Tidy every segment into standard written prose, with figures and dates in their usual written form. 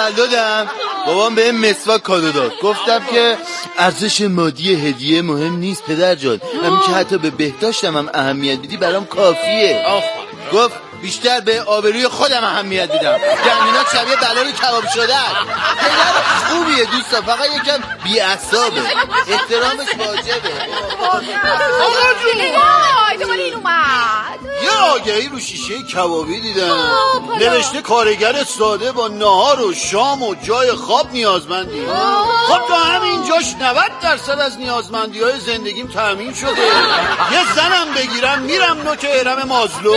تولدم بابام بهم مسواک کادو داد. گفتم که ارزش مادی هدیه مهم نیست پدر جان، همین که حتی به بهداشتم هم اهمیت بدی برام کافیه. گفت بیشتر به آبروی خودم اهمیت میدم. دندونات شبیه بلال کباب شده است. پدر خوبیه دوستا، فقط یکم بی‌عصابه. احترامش واجبه. آقا جون این اومد. یه آگهی رو شیشه کبابی دیدم نوشته کارگر ساده با نهار و شام و جای خواب نیازمندی. خب تا همینجاش 90% از نیازمندی‌های زندگیم تامین شده. یه زنم بگیرم میرم نوک هرم مازلو.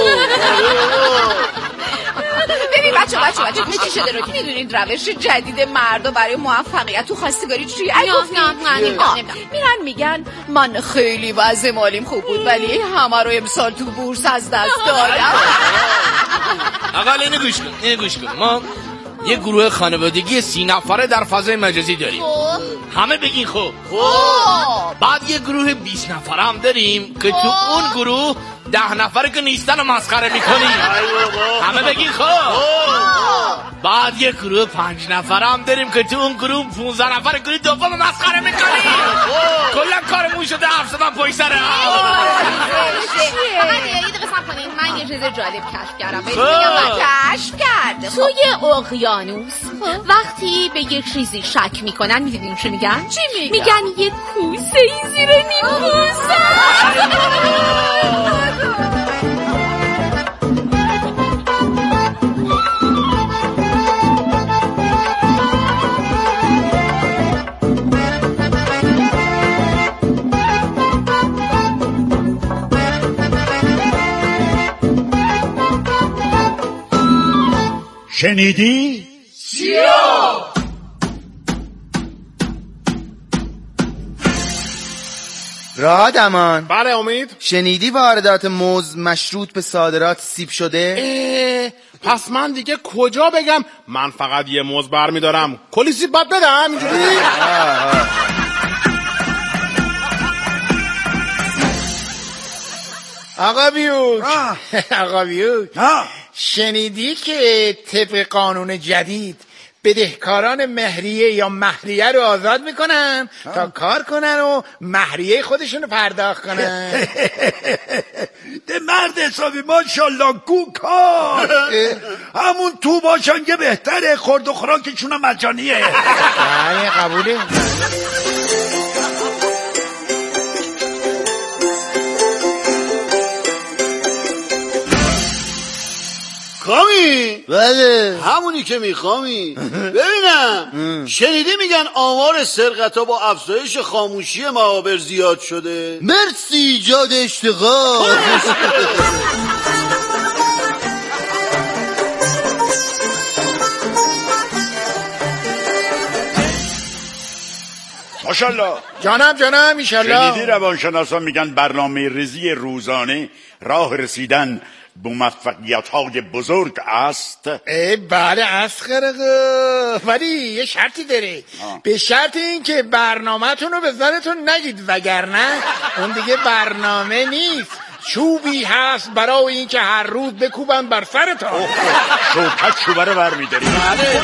ببین بچه چی شده رو میدونید روش جدید مردا برای موفقیت تو خواستگاری چیه؟ میرن میگن من خیلی وضع مالیم خوب بود ولی همه رو امسال تو بورس از دست دادم. اقل اینو گوش کن ما یه گروه خانوادگی 30 نفره در فضای مجازی داریم. همه بگین خب. بعد یه گروه 20 نفره هم داریم که تو اون گروه 10 نفره که نیستن رو مسخره میکنیم. همه بگین خب. بعد یه گروه 5 نفره هم داریم که تو اون گروه 15 نفره گروه دوم رو مسخره میکنیم. کلا کارمون شده حرف زدن پشت سر هم. یه دقیقه صبر کنین، من یه چیز جالب کشف کردم. کشف کرده توی اقیانوس وقتی به یک چیزی شک میکنن میدونین چی میگن؟ چی میگن؟ یه کوسه‌ای زیر نیم‌کوسه. شنیدی؟ چیا؟ راد امان. بله امید. شنیدی واردات موز مشروط به صادرات سیب شده؟ پس من دیگه کجا بگم من فقط یه موز برمیدارم کلی سیب باید بدم اینجوری؟ آقا بیوک شنیدی که طبق قانون جدید بدهکاران مهریه یا مهریه رو آزاد میکنن تا کار کنن و مهریه خودشون رو پرداخت کنن؟ ده مرد حسابی ماشالله گو کار. همون تو باشن که بهتره، خورد و خوراکشون هم مجانیه. بله قبوله. کامی؟ بله همونی که میخوامی. ببینم شنیدی میگن آمار سرقت ها با افزایش خاموشی معابر زیاد شده؟ مرسی ایجاد اشتغال. ماشالله. جانم ایشالله. شنیدی روانشناسان میگن برنامه ریزی روزانه راه رسیدن به موفقیت‌های بزرگ است؟ بله است خرقه، ولی یه شرطی داره. به شرط این که برنامه‌تون رو به زنتون نگید، وگرنه اون دیگه برنامه نیست، چوبی هست برای این که هر روز بکوبن بر سرتان. شوکت چوبه رو برمی‌داری. بله.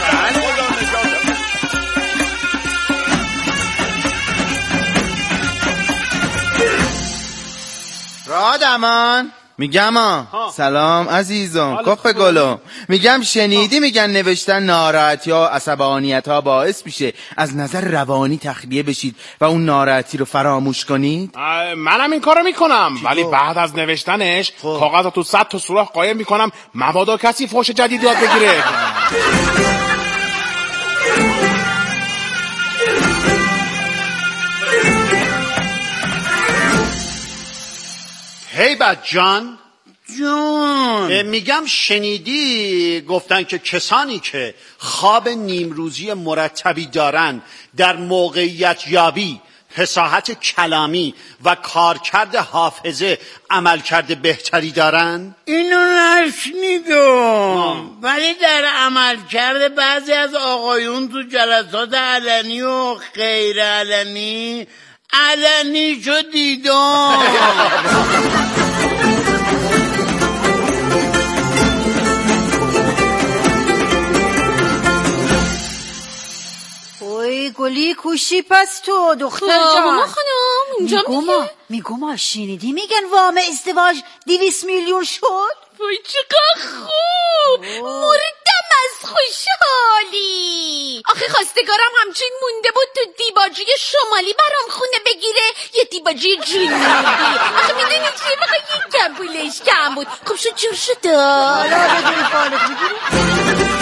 راد امان. میگم سلام عزیزم، کف گلم. میگم شنیدی میگن نوشتن ناراحتی ها و عصبانیت ها باعث میشه از نظر روانی تخلیه بشید و اون ناراحتی رو فراموش کنید؟ منم این کارو میکنم، ولی بعد از نوشتنش کاغذ تو 100 تا سوراخ قایم میکنم مبادا کسی فحش جدید یاد بگیره. هیبت جان میگم شنیدی گفتن که کسانی که خواب نیمروزی مرتبی دارن در موقعیت یابی، فصاحت کلامی و کارکرد حافظه عملکرد بهتری دارن؟ اینو نشنیدم، ولی در عملکرد بعضی از آقایون تو جلسات علنی و غیر علنی شو دیدم. گلی کوشی پس تو دختر جان. ما خانم اینجا میگم شنیدی میگن وام ازدواج 200 میلیون شد. وای چقدر خوب، مردم از خوشحالی. آخه خواستگارم همچین مونده بود تو دیباجی شمالی برام خونه بگیره یه دیباجی جنوبی. آخه میدونی چیه بخواه یک کم پولش کم بود. خب شد جور شده حالا بدونی فالت میگیری.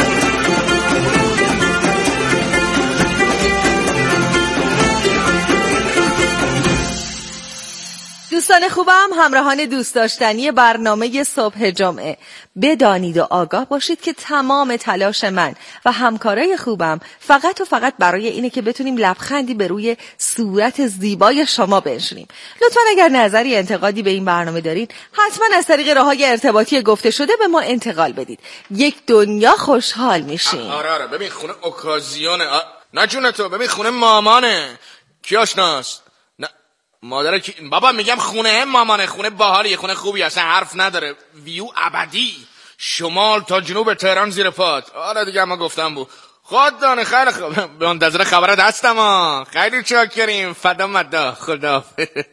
دوستان خوبم، همراهان دوست داشتنی برنامه صبح جمعه، بدانید و آگاه باشید که تمام تلاش من و همکارای خوبم فقط و فقط برای اینه که بتونیم لبخندی به روی صورت زیبای شما بنشونیم. لطفا اگر نظری انتقادی به این برنامه دارین حتما از طریق راههای ارتباطی گفته شده به ما انتقال بدید. یک دنیا خوشحال میشیم. آره ببین خونه اوکازیونه. نه جون تو، ببین خونه مامانه. کی آشناست؟ مادر کی؟ بابا میگم خونه مامانه، خونه باحالیه، خونه خوبی، اصلا حرف نداره، ویو ابدی، شمال تا جنوب تهران زیر پات. آره دیگه ما گفتم بود. خود دانه خیلی خوب، به منتظر خبرت هستم ها. خیلی چاکریم، فدا مدا، خدا.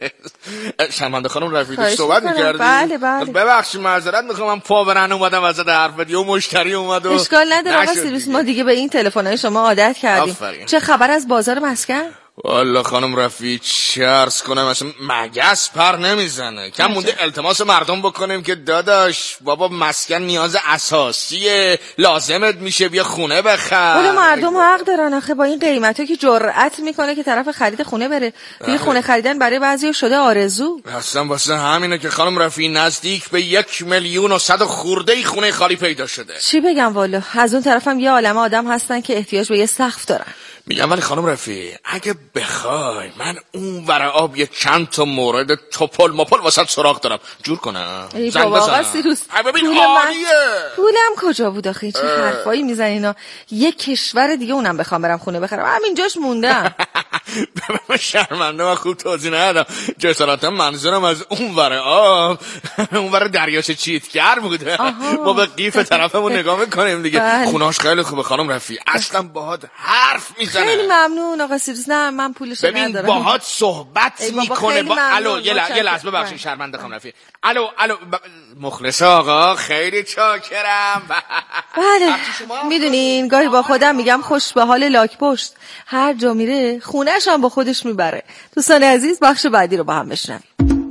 شرمنده خانم رفیقی صحبت میکردی؟ بله ببخشید معذرت میخوام، من پا برن اومدم وسط حرفت، یه مشتری اومد و اشکال نداره آقا سیروس، ما دیگه به این تلفن‌های شما عادت کردیم. آفرین. چه خبر از بازار مسکن؟ والا خانم رفیع چه عرض کنم، اصلا مگس پر نمیزنه. کم مونده التماس مردم بکنیم که داداش بابا مسکن نیاز اساسیه، لازمت میشه بیا خونه بخر. ولی مردم حق دارن آخه، با این قیمتا که جرأت میکنه که طرف خرید خونه بره. دیگه خونه خریدن برای بعضیا شده آرزو. اصلا واسه همینه که خانم رفیع نزدیک به 1,100,000 خورده خونه خالی پیدا شده. چی بگم والا، از اون طرفم یه عالمه آدم هستن که احتیاج به یه سقف دارن. میگم ولی خانم رفیع اگه بخوای من اون ور آب یه چند تا مورد توپل مپل واسه سراغ دارم، جور کنم. ای بابا آقا سیروس، ببین عالیه. پولم کجا بود آخه؟ چه حرفایی میزنینا؟ یه کشور دیگه اونم بخوام برم خونه بخرم، همینجاش موندم. من شرمنده و خوب توضیح ندادم. جسارتا منظورم از اون ور آب اون ور دریاچه چیتگر بوده. ما به قیف طرفمون نگاه میکنیم دیگه. خونهاش خیلی خوبه خانم رفیع، اصلا باهات حرف میزنه. خیلی ممنون آقا سیروس. نه من پولش ندارم. ببین باهات صحبت میکنه. الو یه لحظه ببخشید شرمنده خانم رفیع. الو مخلص آقا، خیلی چاکرم. بله میدونین گاهی با خودم میگم خوش به حال لاک پشت، هر جا میره خونه‌ش هم با خودش میبره. دوستان عزیز بخش بعدی رو با هم بشنویم.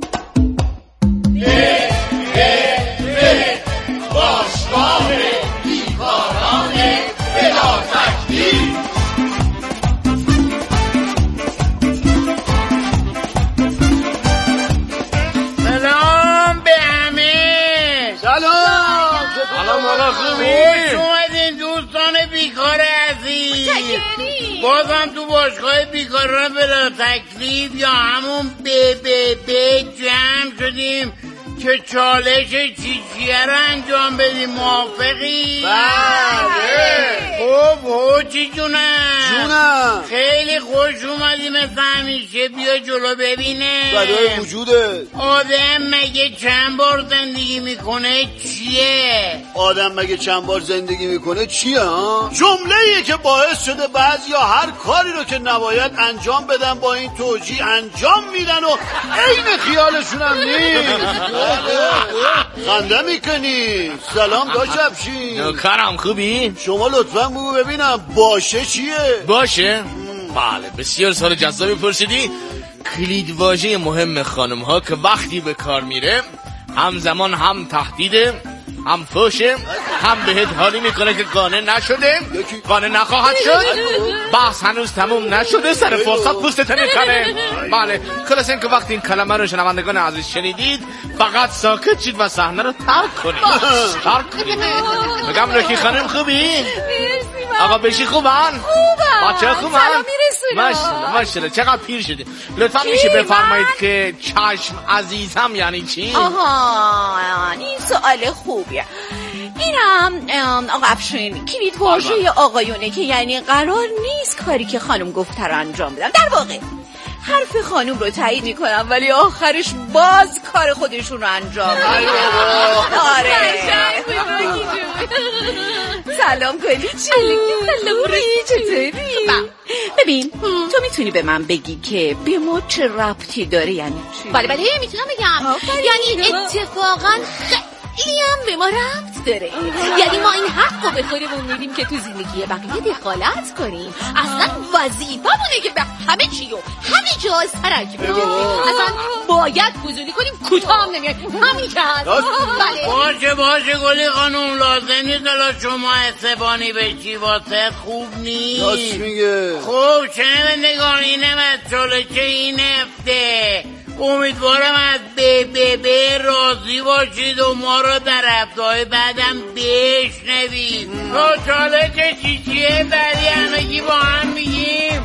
باشگاه بیکاران بلا تکلیف. سلام به همه. سلام والا خوبی؟ خوش اومدین دوستان بیکار عزیز. بازم تو باشگاه بیکاران بلا تکلیف یا همون به جمع شدیم که چالش چیچیه رو انجام بدیم. موافقی؟ بله. خب چی جونم خیلی خوش اومدی مثل همیشه. بیا جلو ببینه بدای وجوده. آدم مگه چند بار زندگی میکنه چیه؟ آدم مگه چند بار زندگی میکنه چیه ها؟ جمله‌ایه که باعث شده بعضیا هر کاری رو که نباید انجام بدن با این توجیه انجام میدن و عین خیالشون هم نیست. خنده میکنی؟ سلام داشبشی. نوکرم خوبی؟ شما لطفا بگو ببینم باشه چیه؟ باشه؟ بله بسیار سال جذابی پرسیدی. کلید واژه مهم خانم ها که وقتی به کار میره همزمان هم تهدیده، هم فوشه، هم بهت حالی میکنه که قانع نشده، قانع نخواهد شد، بحث هنوز تموم نشده، سر فرصت پوستت میکنه. بله خلاص این که وقتی این کلمه رو شنوندگان عزیز شنیدید فقط ساکت شید و صحنه رو ترک کنید. بگم رکی خانم خوبی؟ آقا بشی خوبن؟ بچه خوبن؟ سلام میرسونم. ماشاءالله چقدر پیر شدی. لطفا میشه بفرمایید که چشم عزیزم یعنی چی؟ آها این سوال خوبیه. اینم آقا افشین کلید واژه آقایونه که یعنی قرار نیست کاری که خانم گفته رو انجام بدم. در واقع حرف خانم رو تایید میکنم ولی آخرش باز کار خودشون رو انجام میدن. آره سلام گلی چطوری؟ ببین تو میتونی به من بگی که به ما چه ربطی داره؟ یعنی چی؟ بله میتونم بگم. یعنی اتفاقا خیلی هم به ما ربط داره. یعنی ما این حق رو به خودمون میدیم که تو زندگی بقیه دخالت کنیم. اصلا وظیفه‌مونه که به همه چی و همه جا سرک بدیم. اصلا باید فضولی کنیم، کوتاه هم نمیاد. همین که هست. بله باشه گلی خانوم، لازم نیست الا شما عصبانی بشی، واسه خوب نیست. راست میگه. خوب چه نگاه اینم از چالشه این هفته. امیدوارم از به راضی باشید و ما رو در هفته‌های بعدم بشنوید. تو چالش چیه بعدی همگی با هم میگیم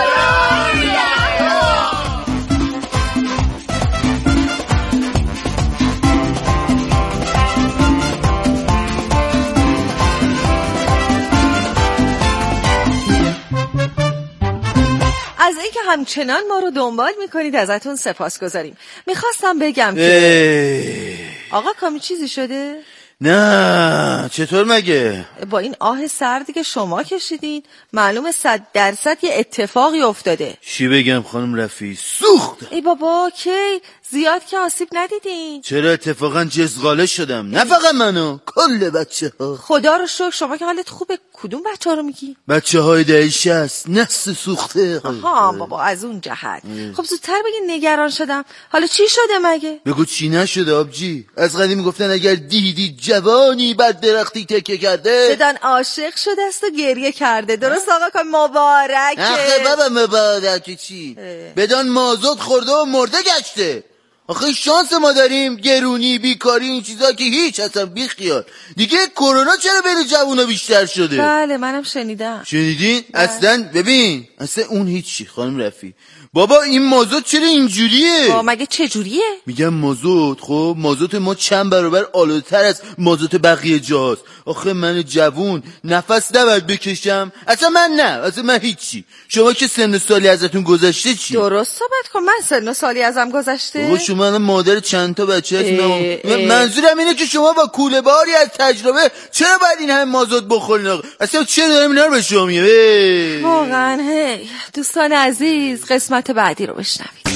از اینکه همچنان ما رو دنبال میکنید ازتون سپاسگزاریم. میخواستم بگم که آقا کامی چیزی شده؟ نه چطور مگه؟ با این آه سردی که شما کشیدین معلومه 100% یه اتفاقی افتاده. چی بگم خانم رفیع؟ سوخت. ای بابا کی زیاد که آسیب ندیدین؟ چرا اتفاقا جزغاله شدم، نه فقط منو، کل بچه ها. خدا رو شکر. شما که حالت خوبه. کدوم بچه ها رو میگی؟ بچه های دهه 60 نسل سوخته. آها بابا از اون جهت. خب زودتر بگین، نگران شدم. حالا چی شده مگه؟ بگو چی نشده آبجی؟ از قدیم گفتن اگر دیدی جوانی بر درختی تکه کرده بدان عاشق شده است و گریه کرده. درست آقا کامی؟ مبارکه. آخه بابا مبارکه چی؟ بدان مازوت خورده و مرده گشته. آخه شانس ما داریم، گرونی، بیکاری، این چیزا که هیچ اصلا بیخیال. دیگه کرونا چرا بین جوونا بیشتر شده؟ بله منم شنیدم. شنیدین؟ اصلا ببین اصلا اون هیچی خانم رفیع. بابا این مازوت چرا اینجوریه؟ مگه چه جوریه؟ میگم مازوت، خب مازوت ما چند برابر آلودتر از مازوت بقیه جاست. آخه من جوون نفس نباید بکشم؟ اصلا من هیچی. شما که سن و سالی ازتون گذشته چی؟ درست صحبت کن. من سن و سالی ازم گذشته؟ بابا شما الان مادر چند تا بچه هست؟ منظورم اینه که شما با کوله باری از تجربه چرا باید این همه مازوت بخورین؟ اصلا چرا دارم اینا رو به شما میگم؟ واقعا هی دوستان عزیز قسمت بعدی رو بشنوید.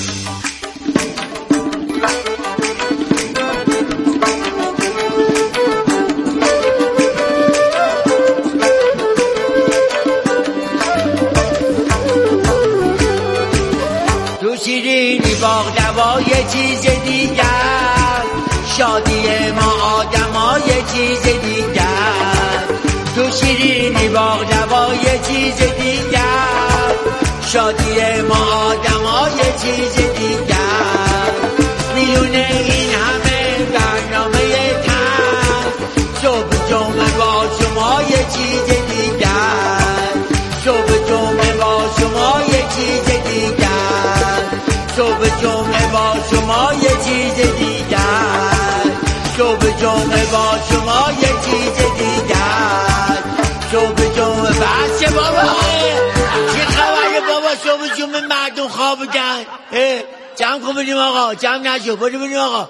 تو شیرینی باغ یه چیز دیگر، شادی ما آدما یه چیز دیگر. تو شیرینی باغ یه چیز دیگر، شادی ما آدما یه چیز دیگر. میونه این همه برنامه تن، صبح جمعه با شما یه چیز دیگر. صبح جمعه با شما یه چیز دیگر. صبح جمعه با شما یه چیز دیگر. صبح جمعه با شما یه چیز دیگر. صبح جمعه بچه بابا چه خبره بابا؟ صبح جمعه مردم خوابیدن. جمع کن بریم آقا، جمع نشو بریم آقا.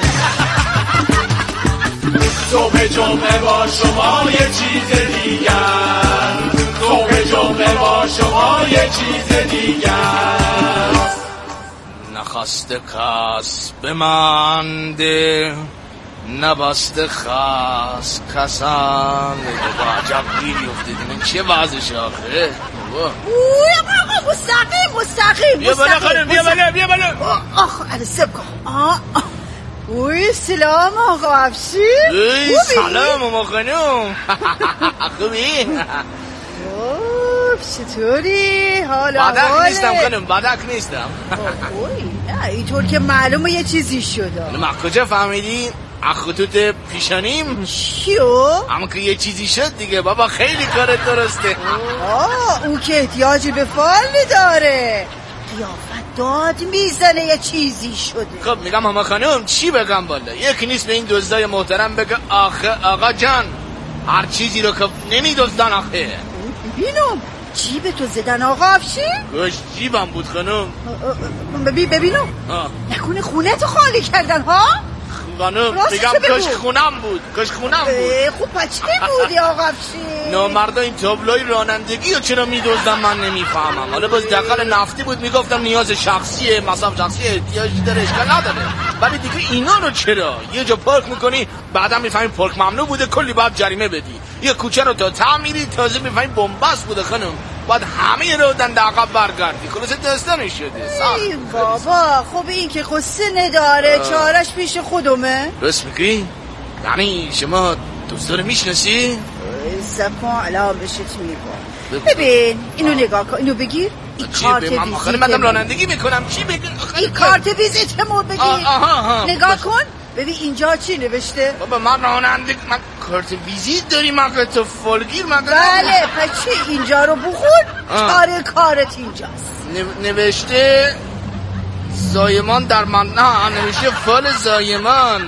صبح جمعه با شما یه چیز دیگر. صبح جمعه با شما یه چیز دیگر. نخست کس بمانده، نبست خاص کسان. بابا عجب گیری افتیدین. چه وضعشه آخه؟ آقا مستقیم بیا بالا خانم، بیا بالا. آخ سب کن. اوی سلام آقا افشی. سلام آقا خانم. خوبی؟ چطوری؟ حالا بدک نیستم خانم، بدک نیستم. نه اینطور که معلومه یه چیزی شده. ما کجا فهمیدین؟ خطوط پیشانیم؟ چیو؟ اما که یه چیزی شد دیگه بابا، خیلی کارت درسته. اون که احتیاجی به فال داره. قیافت داد میزنه یه چیزی شده. خب میگم همه خانم چی بگم والا؟ یکی نیست به این دزدای محترم بگه آخه آقا جان هر چیزی رو که نمیدزدن آخه. ببینم جیب تو زدن آقا افشین؟ کاش جیبم بود خانم. ببینم نکنه خونه تو خالی کردن ها؟ خانم میگم کاش خونم بود. خب پس چی بودی آقا افشین؟ نامردا این تابلوی رانندگی رو چرا میدوزدن من نمیفهمم. حالا باز دقل نفتی بود میگفتم نیاز شخصیه، مصرف شخصی احتیاجی داره، اشکال نداره. ولی دیگه اینا رو چرا یه جا پارک میکنی بعدم میفهمی پارک ممنوع بوده کلی باید جریمه بدی. یه کوچه رو تا تعمیری تازه میفهمی بنبست بوده خانم. بعد همه رو دنده عقب برگردی. خلاصه داستانش شده. ای بابا خب این که قصه نداره چارش پیش خودمه. راست میگی؟ یعنی شما دوستا رو میشناسی؟ زکن علامشت میبا. ببین اینو نگاه کن، اینو بگیر. این کارت ویزیت من رانندگی میکنم. چی بگیر؟ این کارت ویزیتمو بگیر. نگاه کن ببین اینجا چی نوشته؟ بابا من رانندگی، من کارت ویزیت داری مگه تو فالگیر مگه؟ بله پس چی اینجا رو بخون کارت اینجاست. نوشته زایمان در من، نه نوشته فال زایمان.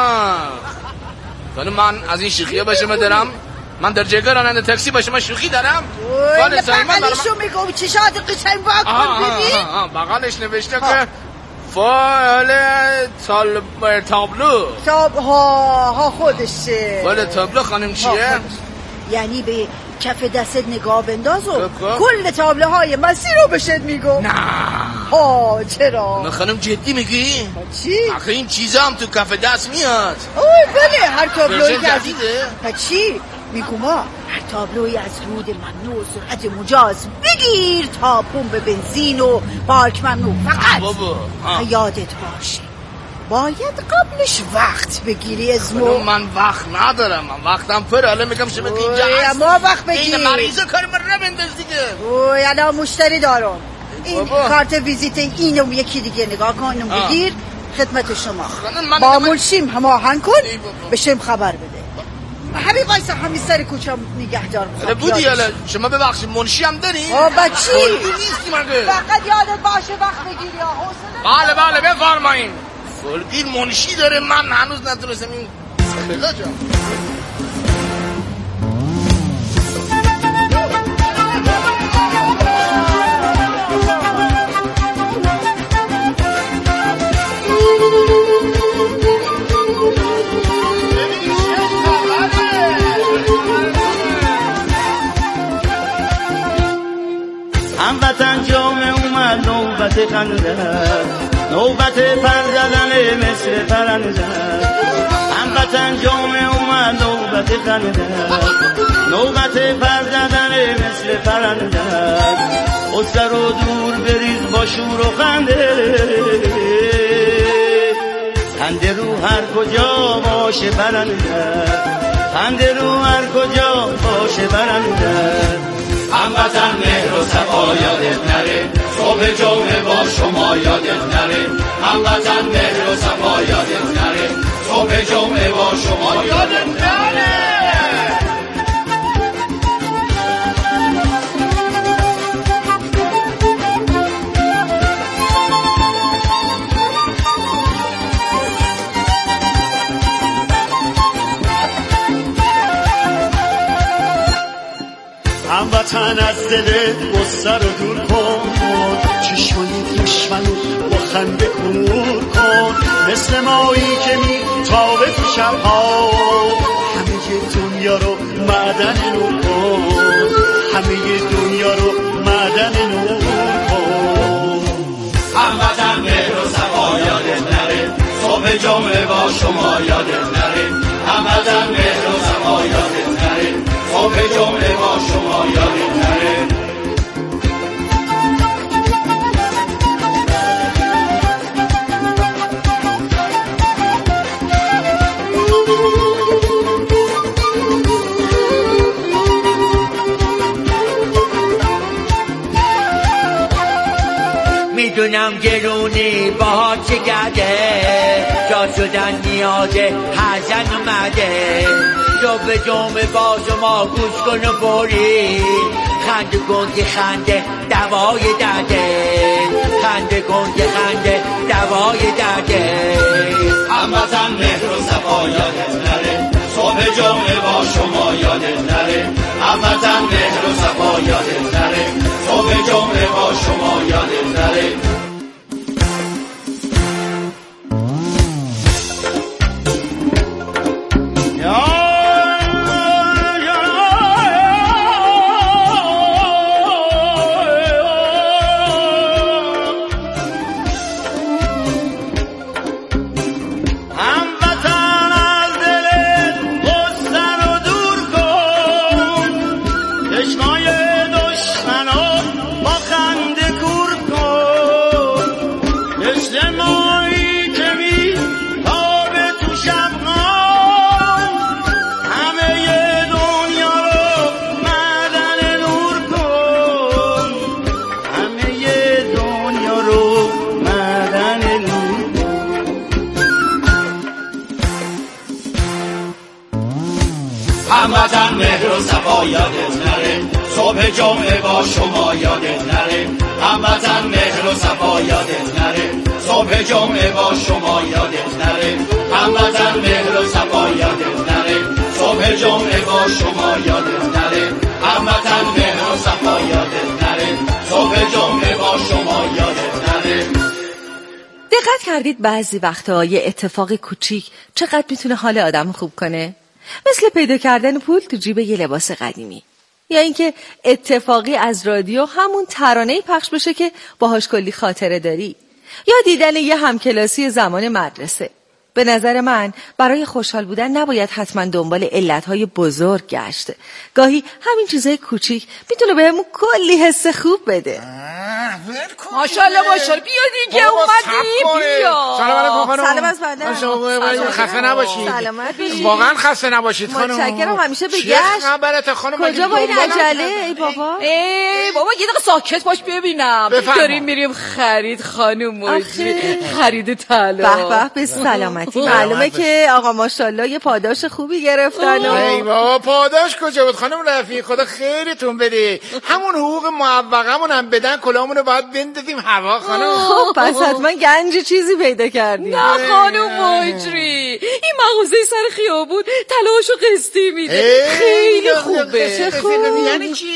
ولی من از این شوخی‌ها باشه دارم. من در جگه راننده تاکسی باشه من شوخی دارم. فال زایمان بغلشو میگم چشات قشنگ واکن ببین. بغلش نوشته که فال تابلو. ها خودشه. فال تابلو خانم چیه؟ یعنی به کف دستت نگاه بنداز و کل تابلوهای مسیر رو بهت میگم. نه چرا؟ نه خانم جدی میگی؟ چی؟ آخه این چیزا هم تو کف دست میاد. بله هر تابلوی جدیده؟ چی؟ میگم هر تابلوی از رود ممنوع و سرعت مجاز بگیر تا پمپ بنزین و پارک ممنوع. فقط یادت باشه باید قبلش وقت بگیری. من وقت ندارم، من وقتم پر. حالا میگم شما که اینجا هست ما وقت بگیر. این مریضا کار من رو بنداز دیگه. الان مشتری دارم. این کارت ویزیت اینو یکی دیگه نگاه کن. اینو بگیر خدمت شما. با منشیم هماهنگ کن بشم خبر بده. همین وایسا همین سر کوچه نگهدار بودی. حالا شما ببخشید منشی هم داری؟ بچی نیستی مگه؟ فقط یادت باشه وقت بگیری. بله بفرمایید. فالگیر منشی داره. من هنوز نتونستم این خدا جان. هموطن جامعه اومد نوبت خنده، نوبت پر زدن مثل پرنده. هموطن جامعه اومد نوبت خنده، نوبت پر زدن مثل پرنده. غصه رو دور بریز با شور و خنده، خنده رو هر کجا باشه برنده، خنده رو هر کجا باشه برنده. هموطن مهر و صفا یادت نره، صبح جمعه با شما یادت نره. هموطن مهر و صفا یادت نره، صبح جمعه با شما یادت نره. هموطن از دل غصه رو دور کن، چشمای دشمنو با خنده کور کن. مثل مایی که میتابه تو شبها، همه دنیا رو معدن نور کن، همه دنیا رو معدن نور کن. هموطن مهر و صفا یادت نره، صبح جمعه با شما یادت نره. هموطن مهر و صفا یادت نره، صبح جمعه با شما یادت نره. میدونم گرونی باها چه کرده، جا شدن نیاز هر زن اومده. صبح جمعه با شما گوش کن و بری، خنده کن که خنده دوای درده، خنده کن که خنده دوای درده. هموطن مهر و صفا یادت نره، صبح جمعه با شما یادت نره، هموطن مهر و صفا یادت نره، صبح جمعه با شما یادت نره. هموطن مهر و صفا یادت نره، صبح جمعه با شما یادت نره، هموطن مهر و صفا یادت نره، صبح جمعه با شما یادت نره، هموطن مهر و صفا یادت نره، صبح جمعه با شما یادت نره، هموطن مهر و صفا یادت نره، صبح جمعه با شما یادت نره. دقت کردید بعضی وقتا یه اتفاق کوچیک چقدر میتونه حال آدم خوب کنه؟ مثل پیدا کردن پول تو جیب یه لباس قدیمی، یا اینکه اتفاقی از رادیو همون ترانه‌ای پخش بشه که باهاش کلی خاطره داری، یا دیدن یه همکلاسی زمان مدرسه. به نظر من برای خوشحال بودن نباید حتما دنبال علتهای بزرگ گشت. گاهی همین چیزای کوچیک میتونه بهمون کلی حس خوب بده. ماشاءالله ماشاءالله، بیا دیگه اومدی، بیا. سلام علیکم خانم. سلام از بنده. خسته نباشید. سلامت باشید. واقعا خسته نباشید خانم. متشکرم. همیشه به چه گشت. خبرته خانم؟ کجا با این عجله ای بابا؟ ای بابا یه دقیقه ساکت باش ببینم. داریم میریم خرید خانم مجری، خرید طلا. به به، به سلامتی. معلومه که آقا ماشاءالله یه پاداش خوبی گرفتن. ای بابا پاداش کجا بود خانم رفیع؟ خدا خیرتون بده. همون حقوق معوقمون هم بدن، کلامون رو باید بندازیم هوا خانم. خب پس حتما گنج چیزی پیدا کردیم. نه خانم مجری، این مغازه سر خیابون طلاشو قسطی میده، خیلی خوبه. چه خوب. یعنی چی؟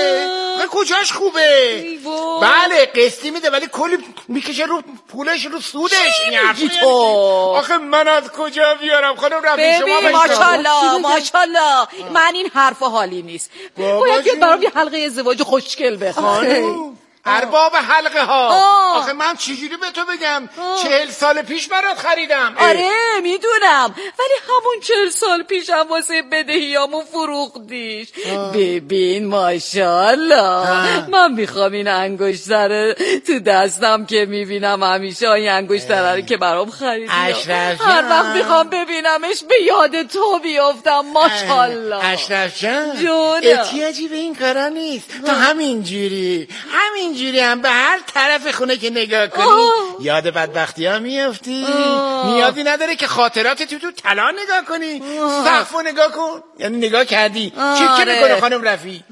کجاش خوبه؟ بله قسطی میده ولی کلی میکشه رو پولش، رو سودش. میگی تو؟ آخه من از کجا بیارم خانم رفیع؟ شما ببین ماشاءالله ماشاءالله، من این حرف حالی نیست. باید بیاد برام یه حلقه ازدواج خوشگل بخوام. ارباب حلقه ها. آخه من چجوری به تو بگم؟ 40 سال پیش برات خریدم. آره میدونم، ولی همون 40 سال پیشم واسه بدهیامو فروختیش. ببین ماشاءالله، من میخوام این انگشتر تو دستم که میبینم همیشه این انگشتر رو که برام خریدی، هر وقت میخوام ببینمش به یاد تو بیافتم. ماشاءالله اشرف جان، جونم. احتیاجی به این کارا نیست. تو همینجوری هم به هر طرف خونه که نگاه کنی یاد بدبختی ها میافتی. نیازی نداره که خاطرات تو طلا نگاه کنی. سقفو نگاه کن، یعنی نگاه کردی چه میکنه خانم رفیع؟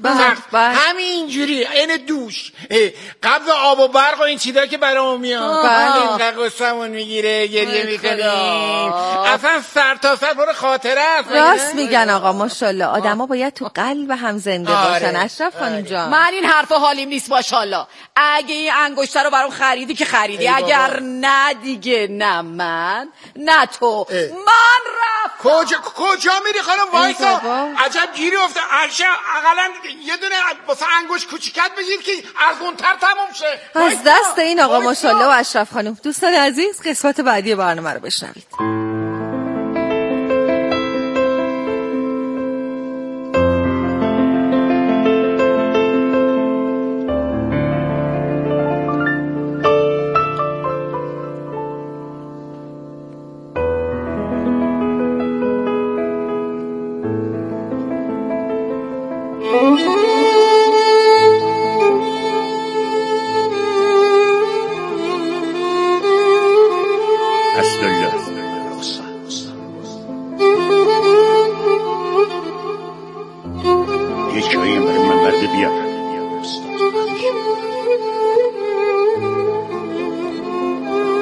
همینجوری این دوش قبض آب و برق و این چیزا که برامون میاد اینقدر قصه‌مون میگیره، گریه میکنیم. اصلا سر تا سر پر خاطره است. راست میگن آقا ماشاءالله، آدما باید تو قلب هم زنده باشن. اشرف خانم جان، من این حرف حالیم نیست. ماشاءالله اگه این انگشتر رو برام خریدی که خریدی، اگر نه دیگه نه من نه تو. من رفتم. کجا میری خانم؟ وایسا، عجب گیری افته. اقلا یه دونه واسه انگشت کوچیکت بگیر که ارزونتر تموم شه. از دست این آقا ماشاءالله و اشرف خانم. دوستان عزیز، قسمت بعدی برنامه رو بشنوید.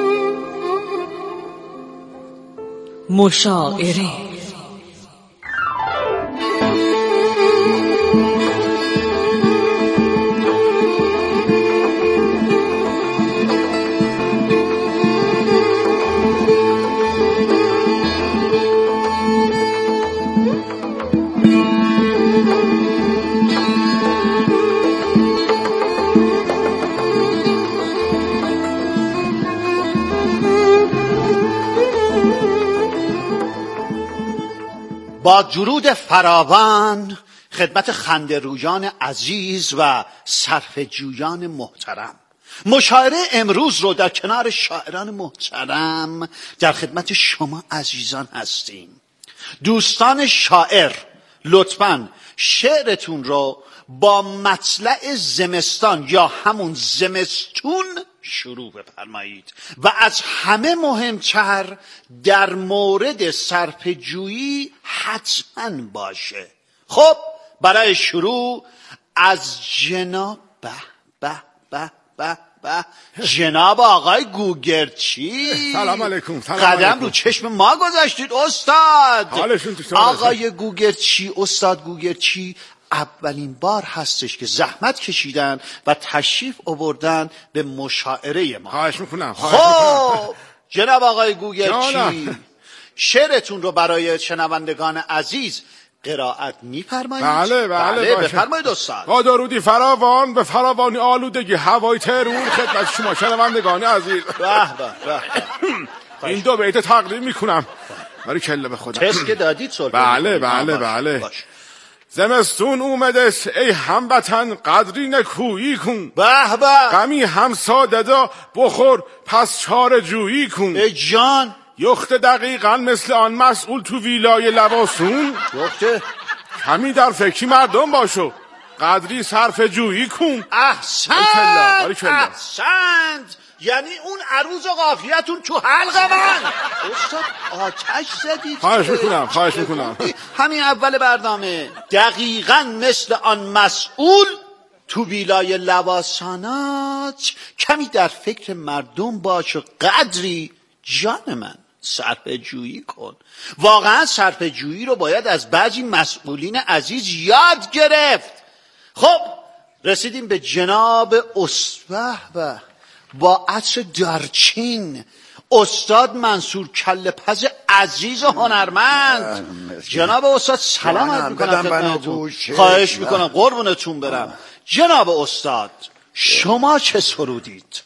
مشاعره با درود فراوان خدمت خنده‌رویان عزیز و صرفه‌جویان محترم، مشاعره امروز رو در کنار شاعران محترم در خدمت شما عزیزان هستیم. دوستان شاعر، لطفاً شعرتون رو با مطلع زمستان یا همون زمستون شروع بفرمایید و از همه مهمتر در مورد صرفه‌جویی حتما باشه. خب برای شروع از جناب جناب آقای گوگرچی. سلام علیکم. قدم رو چشم ما گذاشتید استاد. حالشون تو آقای گوگرچی، استاد گوگرچی اولین بار هستش که زحمت کشیدن و تشریف آوردن به مشاعره ما. خواهش میکنم. خب جناب آقای گوگرچی، شعرتون رو برای شنوندگان عزیز قرائت می‌فرمایید؟ بله بفرمایید استاد. با درودی فراوان به فراوانی آلودگی هوای تهران خدمت شما شنوندگان عزیز. این دو بیت تقدیم میکنم. برای کله به خودم. تست که دادید سرکه. بله. زمستون اومده ای هموطن قدری نکویی کن. غمی هم ساده بخور پس چاره جویی کن. ای جان یخت دقیقا مثل آن مسئول تو ویلای لواسون. یخته کمی در فکری مردم باشو قدری صرفه جویی کن. احسنت. یعنی اون عروض و قافیتون تو حلق من. استاد آتش زدید. خواهش میکنم. همین اول برنامه دقیقاً مثل آن مسئول تو ویلای لواسانات کمی در فکر مردم باش و قدری جان من صرفه جویی کن. واقعا صرفه جویی رو باید از بعضی مسئولین عزیز یاد گرفت. خب رسیدیم به جناب استاد با عطر دارچین، استاد منصور کله‌پز عزیز و هنرمند. جناب استاد سلام عرض می‌کنم خدمتتون. خواهش میکنم قربونتون برم. جناب استاد شما چه سرودید؟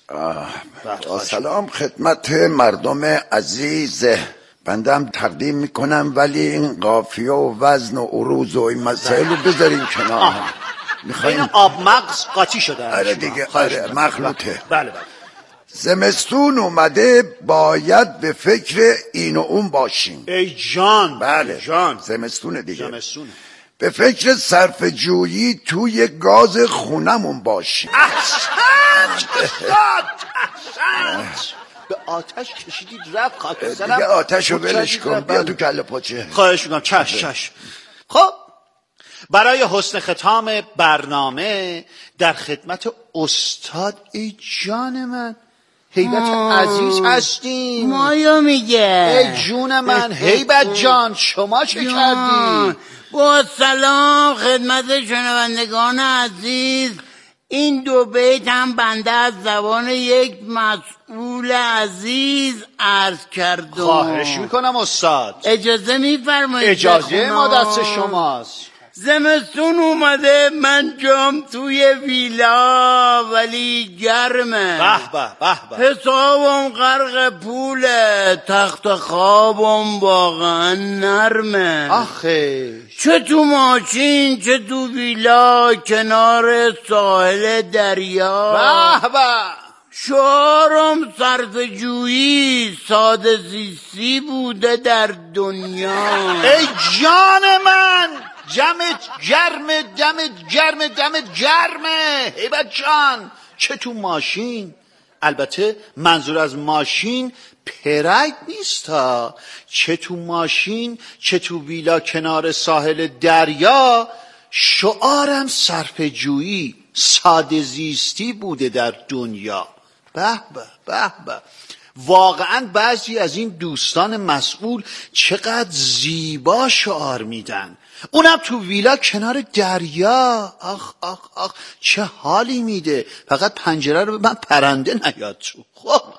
سلام خدمت مردم عزیز. بندم تقدیم میکنم ولی این قافیه و وزن و عروض و این مسائل رو بذارین کنار. این آب مغز قاطی شده. آره دیگه، آره مخلوطه. بله. زمستون اومده باید به فکر این و اون باشیم. ای جان. بله جان. زمستونه دیگه. زمستونه. به فکر صرفه‌جویی توی گاز خونمون باشیم. احسنت استاد، احسنت. به آتش کشیدید رفت خاک سرم. دیگه آتشو ولش کن، بیا تو کله پاچه. خواهش میکنم. چشم. خب برای حسن ختام برنامه در خدمت استاد ای جان من هیبت عزیز هستیم. مایا میگه ای جون من هیبت جان شما چه کردی؟ با سلام خدمت شنوندگان عزیز. این دو بیت هم بنده از زبان یک مسئول عزیز عرض کردم. خواهش میکنم استاد. اجازه میفرمایید؟ اجازه ما دست شماست. زمستون اومده من جام توی ویلا ولی گرمه. به حسابم غرق پوله، تخت خوابم واقعا نرمه. آخه چه تو ماشین چه تو ویلا کنار ساحل دریا. شعارم صرفه‌جویی ساده زیستی بوده در دنیا. ای جان من دمت گرمه هیبت جان. چه تو ماشین، البته منظور از ماشین پرگ نیست ها، چه تو ماشین چه تو ویلا کنار ساحل دریا. شعارم صرفه‌جویی ساده زیستی بوده در دنیا. به واقعا بعضی از این دوستان مسئول چقدر زیبا شعار میدن، اونم تو ویلا کنار دریا. آخ چه حالی میده. فقط پنجره رو به من پرنده نیاد تو. خب